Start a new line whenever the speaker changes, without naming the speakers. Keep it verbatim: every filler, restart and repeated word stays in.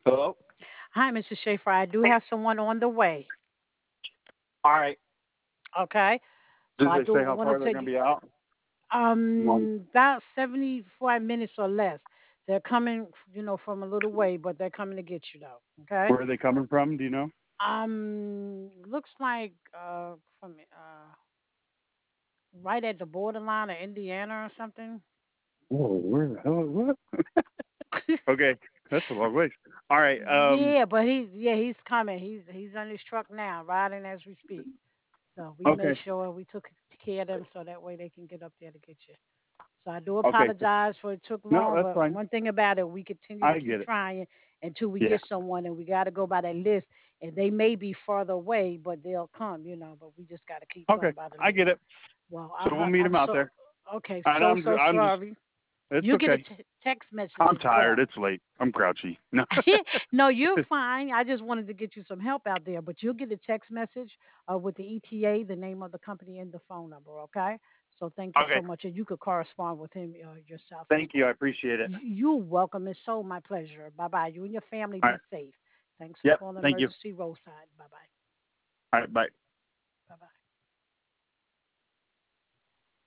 Hello?
Hi, Mister Schaefer. I do have someone on the way.
All right.
Okay, so
Did
I
they
do
say how
want to
far they're
take
going to be out? One.
um about seventy-five minutes or less. They're coming, you know, from a little way, but they're coming to get you though. Okay.
Where are they coming from? Do you know?
Um, looks like uh from uh right at the borderline of Indiana or something.
Whoa, where the hell? What? Okay, that's a long ways. All right. Um.
Yeah, but he's yeah he's coming. He's he's on his truck now, riding as we speak. So we made
Okay.
sure we took care of them so that way they can get up there to get you. So I do
Okay.
apologize for it took
No,
long,
that's
but
fine.
one thing about it, we continue to
I
keep
get it.
trying until we
Yeah.
get someone, and we got to go by that list. And they may be farther away, but they'll come, you know. But we just got to keep
Okay.
going by the
I
list.
get it.
Well,
So we'll
I,
meet
I'm
them out
so
there.
okay,
And
so
I'm.
so
I'm just.
sorry.
It's
You get a
okay.
t- text message
I'm
as
tired.
well.
It's late. I'm grouchy. No.
No, you're fine. I just wanted to get you some help out there, but you'll get a text message uh, with the E T A, the name of the company, and the phone number. Okay. So thank you
Okay.
so much, and you could correspond with him uh, yourself as
Thank you. I
well.
appreciate it.
Y- You're welcome. It's so my pleasure. Bye bye. You and your family
All
be
right.
safe. Thanks for
Yep.
calling
Thank you.
Emergency Roadside. Bye bye.
All right. Bye.
Bye bye.